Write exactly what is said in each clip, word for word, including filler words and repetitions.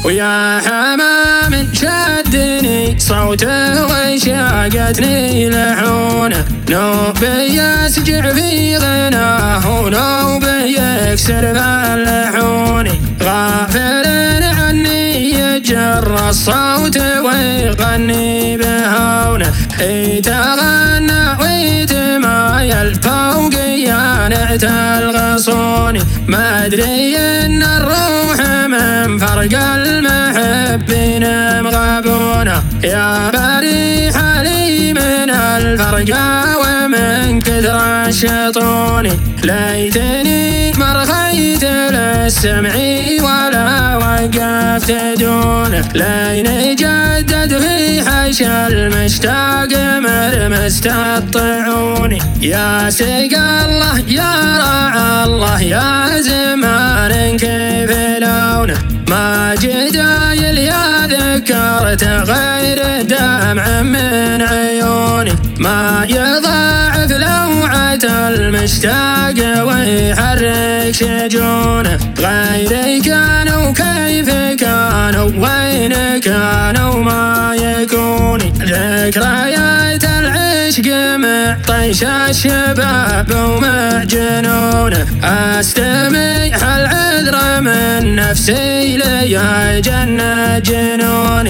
ويا حمام شدني صوته وشاقتني لحونه، نوبي يسجع في غناه ونوبي يكسر باللحوني، غافل عني يجر الصوت ويغني بهونه، يتغنى ويتمايل فوقي نعت الغصوني، ما ادري ان الروح من فرق المحبين مغبونه، يا بريح لي من الفرقة ومن كثر الشطون، ليتني ما رخيت للسمع ولا وقفت دونه، لين جدد في حشا المشتاق مرمست الطعون، يا سقى الله يا رعى الله يا زمان كيف لونه، ما جدايل يا ذكرت غير دمع من عيوني، ما يضاعف لوعة المشتاق ويحرك شجونه، غيري كانوا كيف كانوا وين كانوا ما يكوني، ذكريات العشق معطيش الشباب ومع جنونه، استميح العذر من نفسي لي جنة جنوني.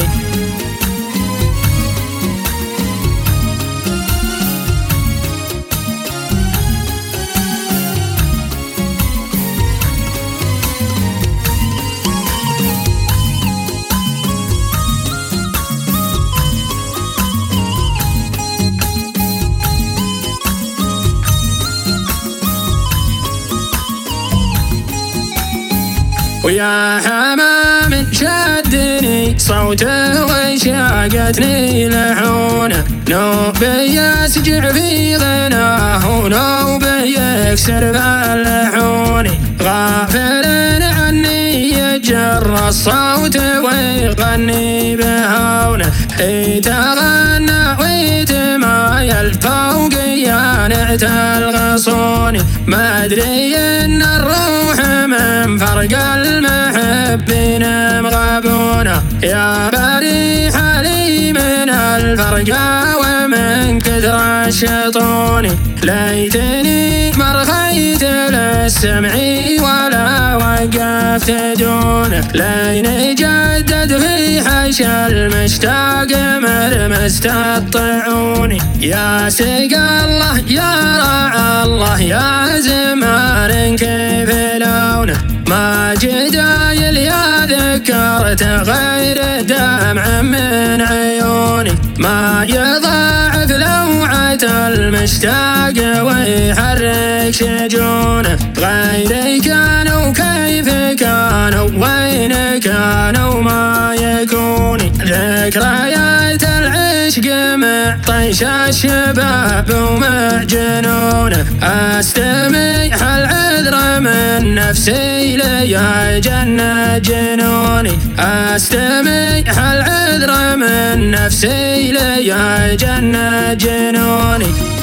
ويا حمام شدني صوته وشاقتني لحونه، نوبي يسجع في غناه ونوبي يكسر باللحوني، غافل عني يجر الصوت ويغني بهونه، يتغنى ويتمايل فوقي نعت الغصوني، ما ادري ان الروح من فرق المحبين مغبونه، يا بريح لي من الفرقة ومن كثر الشطون، ليتني ما رخيت للسمع ولا وقفت دونه، لين جدد في حشا المشتاق مرمست الطعون، يا سقى الله يا رعى الله يا زمان كيف لونه، ما جدايل يا ذكرت غير دمع من عيوني، ما يضاعف لوعة المشتاق ويحرك شجونه، غيري كانوا كيف كانوا وين كانوا ما يكوني، ذكريات العشق معطيش الشباب ومع جنونه، استميح العذر من نفسي لي جنة جنوني، استميح العذر من نفسي لي جنة جنوني.